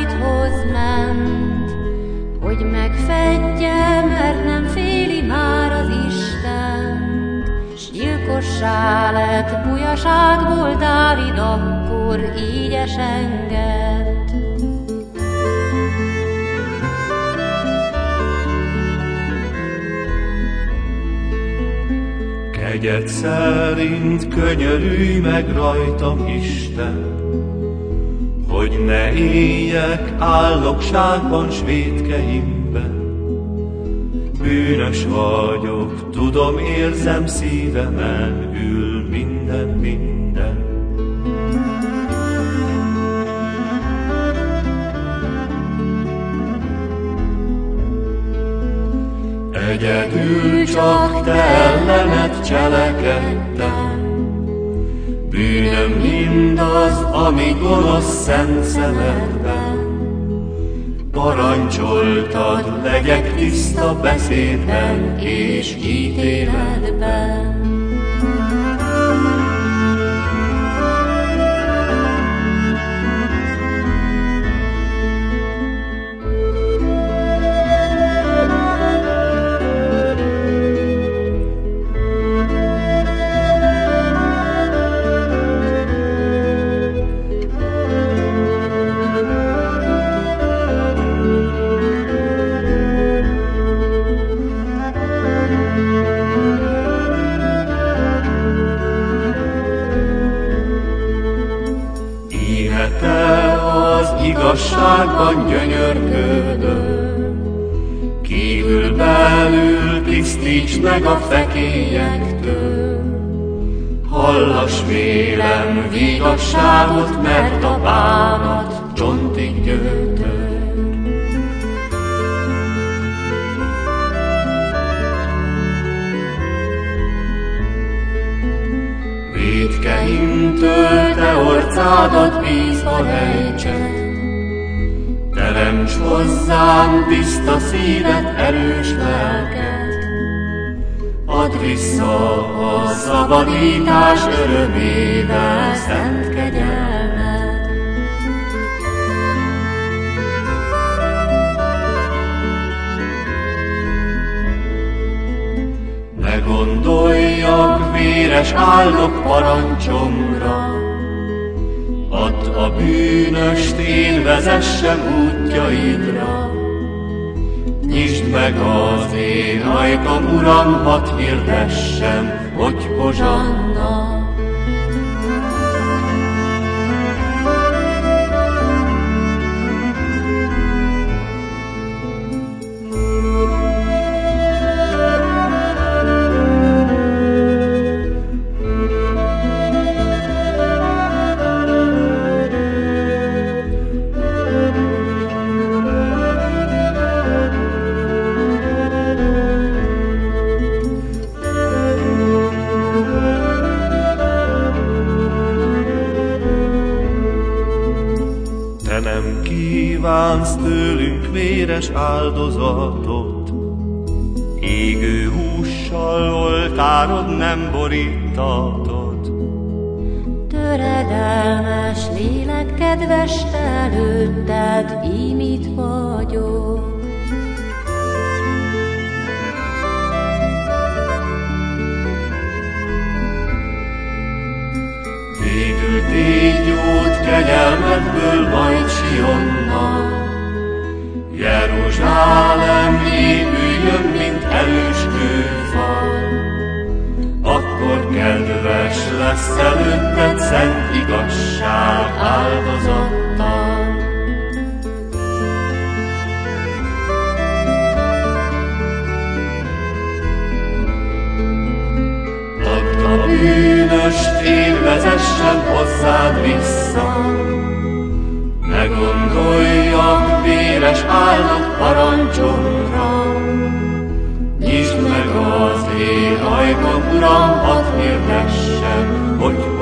Dávidhoz ment, hogy megfedje, mert nem féli már az Istent. S gyilkossá lett, bujaságból Dávid akkor így esengett. Kegyed szerint könyörülj meg rajtam, Isten, hogy ne éljek áldogságban s vétkeimben. Bűnös vagyok, tudom, érzem, szívemen ül minden. Egyedül csak te ellened cselekedtem, bűnöm mindaz, ami gonosz szent szemedben. Parancsoltad, legyek tiszta beszédben és ítéletben. Te az igazságban gyönyörködő, kívül-belül tisztíts meg a fekélyektől. Hallass vélem vigaszságot, mert a bánat csontig gyötör. Vétkeimtől te orcádat bízva rejtsed, teremts hozzám tiszta szívet, erős lelket. Add vissza a szabadítás örömével szent kegyelmed. Ne gondoljak véres áldok parancsomra, add a bűnöst, én vezessem útjaidra. Nyisd meg az én ajkam, Uram, hadd hirdessem, hogy hozsanna. Te nem kívánsz tőlünk véres áldozatot, égő hússal oltárod nem borítatod. Töredelmes lélek, kedves te előtted, ím itt vagyok. Végül tégy jót kegyelmedből majd Sionnan, Jeruzsálem épüljön, mint erős kőfal. Akkor kedves lesz előtted szent igazság áldozattal. Add a bűnöst, én vezessem hozzád vissza. Ne gondoljak véres áldott parancsomra. Nyisd meg az én ajkam, Uram, hadd hirdessem, hogy